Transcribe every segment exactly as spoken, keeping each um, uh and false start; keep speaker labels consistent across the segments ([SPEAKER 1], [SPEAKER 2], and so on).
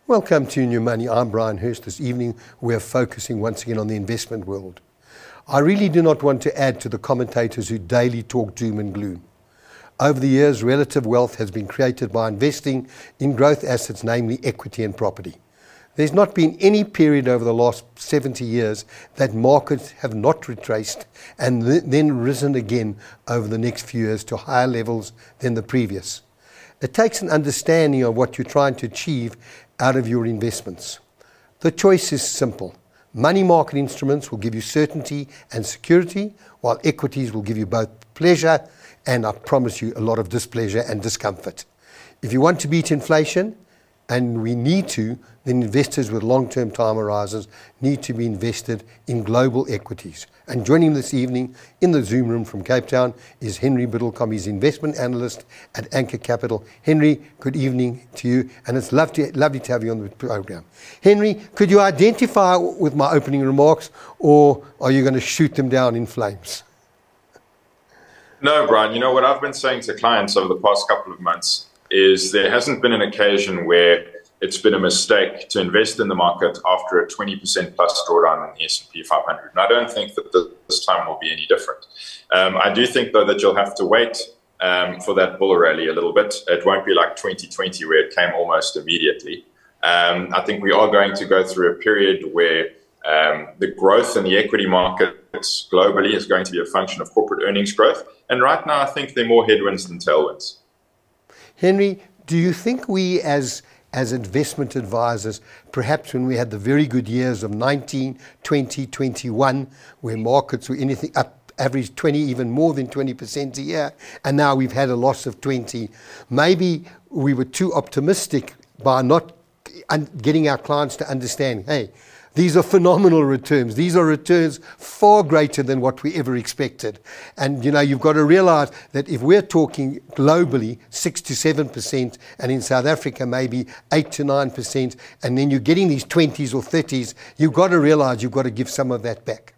[SPEAKER 1] Welcome to New Money. I'm Brian Hurst. This evening we're focusing once again on the investment world. I really do not want to add to the commentators who daily talk doom and gloom. Over the years, relative wealth has been created by investing in growth assets, namely equity and property. There's not been any period over the last seventy years that markets have not retraced and th- then risen again over the next few years to higher levels than the previous. It takes an understanding of what you're trying to achieve out of your investments. The choice is simple. Money market instruments will give you certainty and security, while equities will give you both pleasure and, I promise you, a lot of displeasure and discomfort. If you want to beat inflation, and we need to, then investors with long-term time horizons need to be invested in global equities. And joining me this evening in the Zoom room from Cape Town is Henry Biddlecombe. He's investment analyst at Anchor Capital. Henry, good evening to you, and it's lovely to, lovely to have you on the program. Henry, could you identify with my opening remarks, or are you going to shoot them down in flames?
[SPEAKER 2] No, Brian, you know what I've been saying to clients over the past couple of months is there hasn't been an occasion where it's been a mistake to invest in the market after a twenty percent plus drawdown in the S and P five hundred. And I don't think that this time will be any different. Um, I do think, though, that you'll have to wait um, for that bull rally a little bit. It won't be like twenty twenty where it came almost immediately. Um, I think we are going to go through a period where um, the growth in the equity markets globally is going to be a function of corporate earnings growth. And right now, I think there are more headwinds than tailwinds.
[SPEAKER 1] Henry, do you think we as as investment advisors, perhaps when we had the very good years of nineteen, twenty, twenty-one, where markets were anything up, average twenty, even more than twenty percent a year, and now we've had a loss of twenty, maybe we were too optimistic by not getting our clients to understand, hey, these are phenomenal returns. These are returns far greater than what we ever expected. And, you know, you've got to realize that if we're talking globally six to seven percent, and in South Africa maybe eight to nine percent, and then you're getting these twenties or thirties, you've got to realize you've got to give some of that back.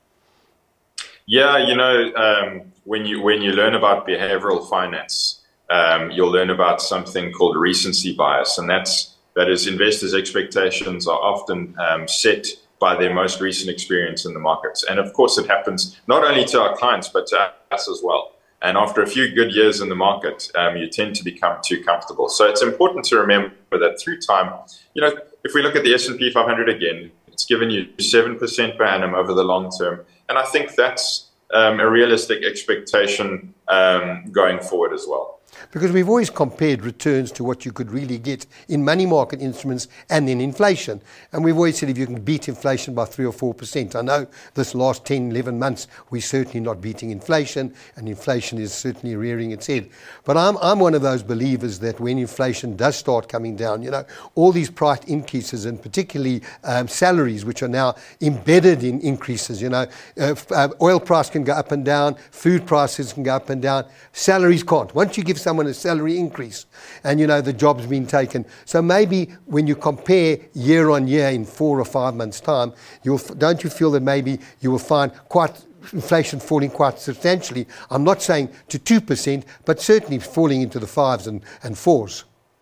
[SPEAKER 2] Yeah, you know, um, when you when you learn about behavioral finance, um, you'll learn about something called recency bias, and that's That is, investors' expectations are often um, set by their most recent experience in the markets. And of course, it happens not only to our clients, but to us as well. And after a few good years in the market, um, you tend to become too comfortable. So it's important to remember that through time, you know, if we look at the S and P five hundred again, it's given you seven percent per annum over the long term. And I think that's um, a realistic expectation um, going forward as well.
[SPEAKER 1] Because we've always compared returns to what you could really get in money market instruments and in inflation. And we've always said if you can beat inflation by three or four percent. I know this last ten, eleven months, we're certainly not beating inflation, and inflation is certainly rearing its head. But I'm, I'm one of those believers that when inflation does start coming down, you know, all these price increases, and particularly um, salaries, which are now embedded in increases, you know, uh, uh, oil price can go up and down, food prices can go up and down, salaries can't. Once you give someone a salary increase and, you know, the job's been taken. So maybe when you compare year on year in four or five months' time, you'll, don't you feel that maybe you will find quite inflation falling quite substantially? I'm not saying to two percent, but certainly falling into the fives and, and fours.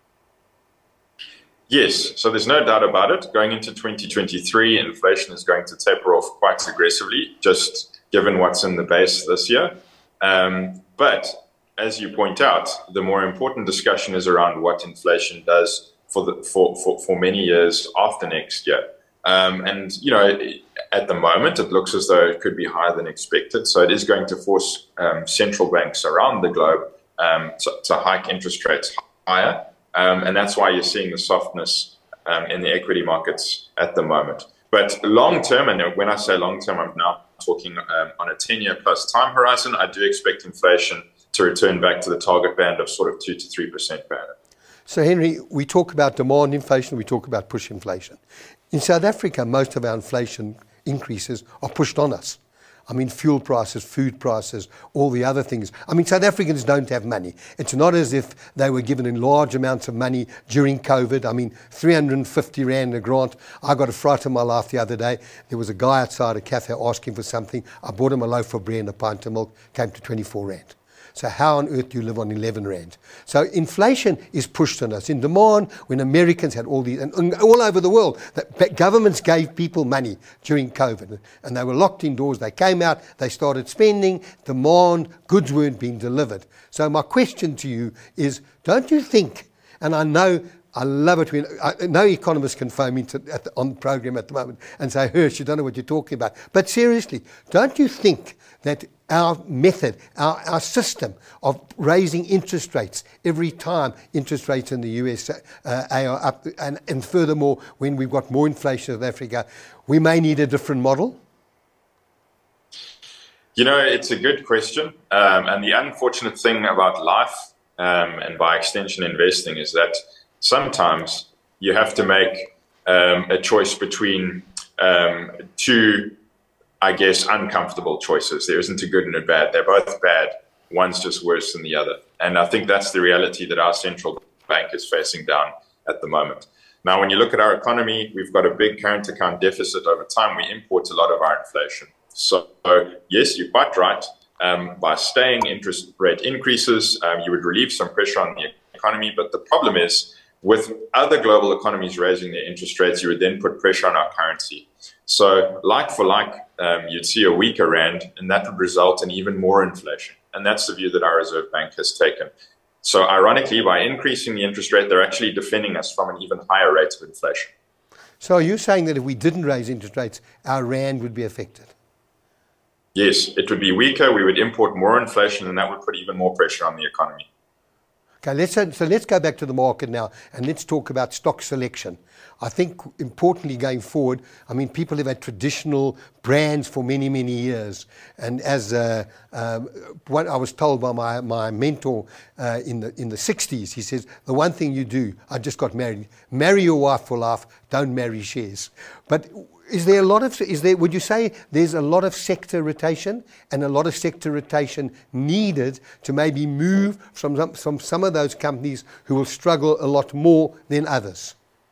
[SPEAKER 2] Yes, so there's no doubt about it. Going into twenty twenty-three, inflation is going to taper off quite aggressively, just given what's in the base this year. Um, but as you point out, the more important discussion is around what inflation does for the for, for, for many years after next year. Um, and, you know, at the moment, it looks as though it could be higher than expected. So it is going to force um, central banks around the globe um, to, to hike interest rates higher. Um, and that's why you're seeing the softness um, in the equity markets at the moment. But long term, and when I say long term, I'm now talking um, on a ten-year plus time horizon, I do expect inflation to return back to the target band of sort of two to three percent per annum.
[SPEAKER 1] So, Henry, we talk about demand inflation, we talk about push inflation. In South Africa, most of our inflation increases are pushed on us. I mean, fuel prices, food prices, all the other things. I mean, South Africans don't have money. It's not as if they were given in large amounts of money during COVID. I mean, three hundred fifty rand a grant. I got a fright of my life the other day. There was a guy outside a cafe asking for something. I bought him a loaf of bread and a pint of milk, came to twenty-four rand. So how on earth do you live on eleven rand? So inflation is pushed on us. In demand, when Americans had all these, and all over the world, that governments gave people money during COVID, and they were locked indoors. They came out, they started spending, demand, goods weren't being delivered. So my question to you is, don't you think, and I know I love it when I, no economist can phone me to, at the, on the program at the moment and say, Hirsch, you don't know what you're talking about. But seriously, don't you think that our method, our, our system of raising interest rates every time interest rates in the U S uh, are up, and, and furthermore, when we've got more inflation in South Africa, we may need a different model?
[SPEAKER 2] You know, it's a good question. Um, and the unfortunate thing about life, um, and by extension investing, is that sometimes you have to make um, a choice between um, two, I guess, uncomfortable choices. There isn't a good and a bad. They're both bad. One's just worse than the other. And I think that's the reality that our central bank is facing down at the moment. Now, when you look at our economy, we've got a big current account deficit over time. We import a lot of our inflation. So, yes, you're quite right. Um, by staying interest rate increases, um, you would relieve some pressure on the economy. But the problem is, with other global economies raising their interest rates, you would then put pressure on our currency. So like for like, um, you'd see a weaker rand, and that would result in even more inflation. And that's the view that our Reserve Bank has taken. So ironically, by increasing the interest rate, they're actually defending us from an even higher rate of inflation.
[SPEAKER 1] So are you saying that if we didn't raise interest rates, our rand would be affected?
[SPEAKER 2] Yes, it would be weaker. We would import more inflation, and that would put even more pressure on the economy.
[SPEAKER 1] Okay, let's, so let's go back to the market now, and let's talk about stock selection. I think importantly going forward, I mean, people have had traditional brands for many, many years. And as uh, um, what I was told by my, my mentor uh, in the in the sixties, he says, the one thing you do, I just got married, marry your wife for life, don't marry shares. But is there a lot of, is there, would you say there's a lot of sector rotation and a lot of sector rotation needed to maybe move from some, from some of those companies who will struggle a lot more than others?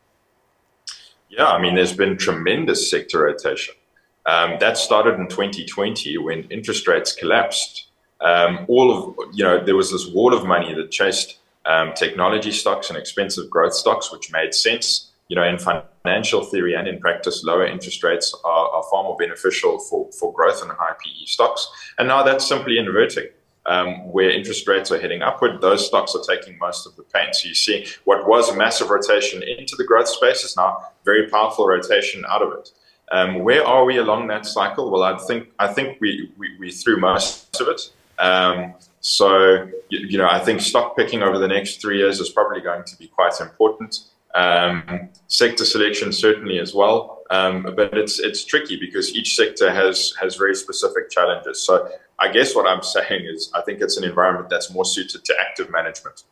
[SPEAKER 2] Yeah, I mean, there's been tremendous sector rotation. Um, that started in twenty twenty when interest rates collapsed. Um, all of, you know, there was this wall of money that chased um, technology stocks and expensive growth stocks, which made sense. You know, in financial theory and in practice, lower interest rates are, are far more beneficial for, for growth and high P E stocks. And now that's simply inverting. Um, where interest rates are heading upward, those stocks are taking most of the pain. So you see what was a massive rotation into the growth space is now very powerful rotation out of it. Um, where are we along that cycle? Well, I think I think we, we, we through most of it. Um, so, you, you know, I think stock picking over the next three years is probably going to be quite important. Um, sector selection certainly as well, um, but it's it's tricky because each sector has has very specific challenges. So I guess what I'm saying is I think it's an environment that's more suited to active management.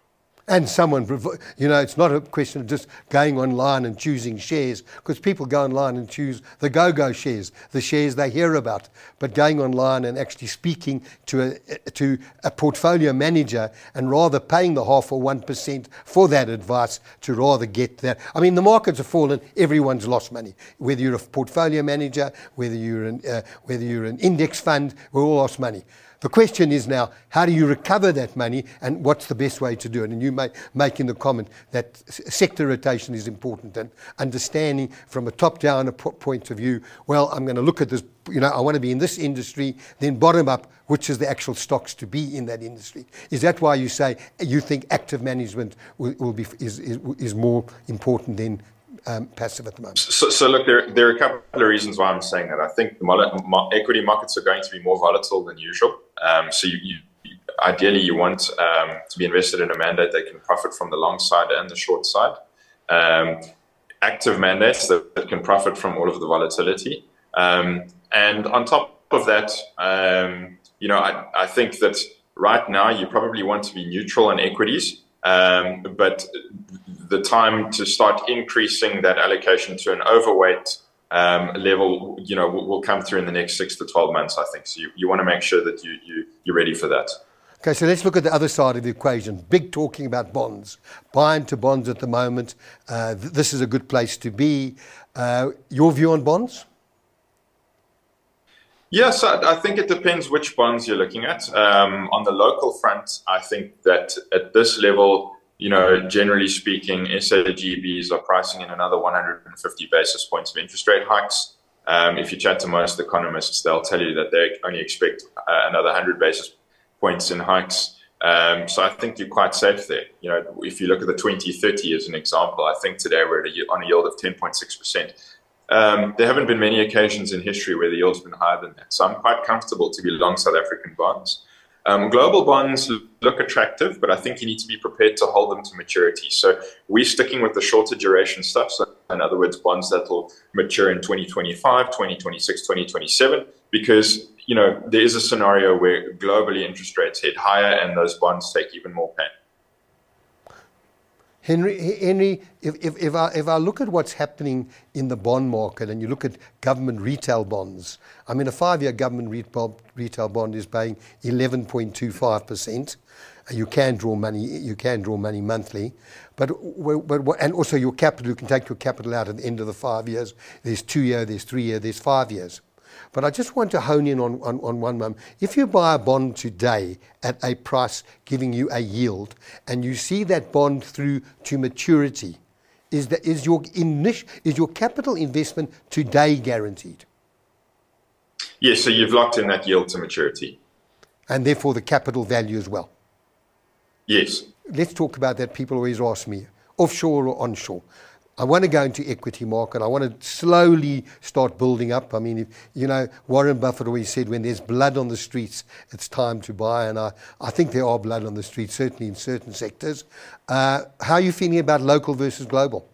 [SPEAKER 1] And someone, you know, it's not a question of just going online and choosing shares, because people go online and choose the go-go shares, the shares they hear about. But going online and actually speaking to a, to a portfolio manager and rather paying the half or one percent for that advice to rather get that. I mean, the markets have fallen, everyone's lost money. Whether you're a portfolio manager, whether you're an, uh, whether you're an index fund, we all lost money. The question is now, how do you recover that money and what's the best way to do it? And you may making the comment that sector rotation is important and understanding from a top-down point of view, well, I'm going to look at this, you know, I want to be in this industry, then bottom up, which is the actual stocks to be in that industry. Is that why you say you think active management will, will be is, is, is more important than Um, passive at the moment?
[SPEAKER 2] So, so look, there, there are a couple of reasons why I'm saying that. I think the mo- equity markets are going to be more volatile than usual. Um, so you, you, ideally you want um, to be invested in a mandate that can profit from the long side and the short side. Um, active mandates that, that can profit from all of the volatility. Um, and on top of that, um, you know, I, I think that right now you probably want to be neutral on equities, um, but the time to start increasing that allocation to an overweight um, level, you know, will, will come through in the next six to twelve months, I think. So you, you want to make sure that you, you, you're ready for that.
[SPEAKER 1] Okay, so let's look at the other side of the equation. Big talking about bonds. Buying to bonds at the moment. Uh, th- this is a good place to be. Uh, your view on bonds?
[SPEAKER 2] Yes, I, I think it depends which bonds you're looking at. Um, on the local front, I think that at this level, you know, generally speaking, S A G Bs are pricing in another one hundred fifty basis points of interest rate hikes. Um, if you chat to most economists, they'll tell you that they only expect uh, another one hundred basis points in hikes. Um, so I think you're quite safe there. You know, if you look at the twenty thirty as an example, I think today we're at a, on a yield of ten point six percent. Um, there haven't been many occasions in history where the yield's been higher than that. So I'm quite comfortable to be long South African bonds. Um, global bonds look attractive, but I think you need to be prepared to hold them to maturity. So we're sticking with the shorter duration stuff. So in other words, bonds that will mature in twenty twenty-five, twenty twenty-six, twenty twenty-seven, because, you know, there is a scenario where globally interest rates head higher and those bonds take even more pain.
[SPEAKER 1] Henry, Henry, if, if, if, I, if I look at what's happening in the bond market and you look at government retail bonds, I mean, a five-year government retail bond is paying eleven point two five percent. You can draw money, you can draw money monthly, but, but and also your capital, you can take your capital out at the end of the five years. There's two year, there's three year, there's five years. But I just want to hone in on, on, on one moment. If you buy a bond today at a price giving you a yield and you see that bond through to maturity, is, that, is, your, initial, is your capital investment today guaranteed?
[SPEAKER 2] Yes, so you've locked in that yield to maturity.
[SPEAKER 1] And therefore the capital value as well?
[SPEAKER 2] Yes.
[SPEAKER 1] Let's talk about that. People always ask me, offshore or onshore? I want to go into equity market. I want to slowly start building up. I mean, if, you know, Warren Buffett always said when there's blood on the streets, it's time to buy. And I, I think there are blood on the streets, certainly in certain sectors. Uh, how are you feeling about local versus global?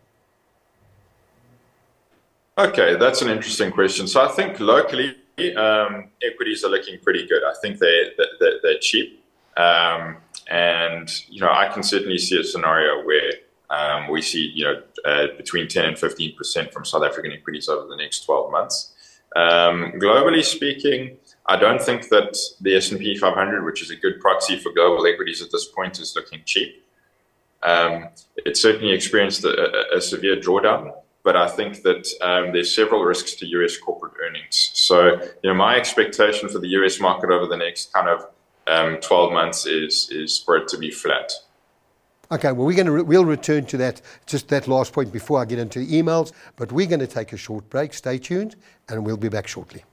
[SPEAKER 2] Okay, that's an interesting question. So I think locally, um, equities are looking pretty good. I think they're, they're, they're cheap. Um, and, you know, I can certainly see a scenario where Um, we see, you know, uh, between ten and fifteen percent from South African equities over the next twelve months. Um, globally speaking, I don't think that the S and P five hundred, which is a good proxy for global equities at this point, is looking cheap. Um, it certainly experienced a, a, a severe drawdown, but I think that um, there's several risks to U S corporate earnings. So, you know, my expectation for the U S market over the next kind of um, twelve months is is for it to be flat.
[SPEAKER 1] Okay, well, we're going to re- we'll return to that, just that last point before I get into emails, but we're going to take a short break. Stay tuned, and we'll be back shortly.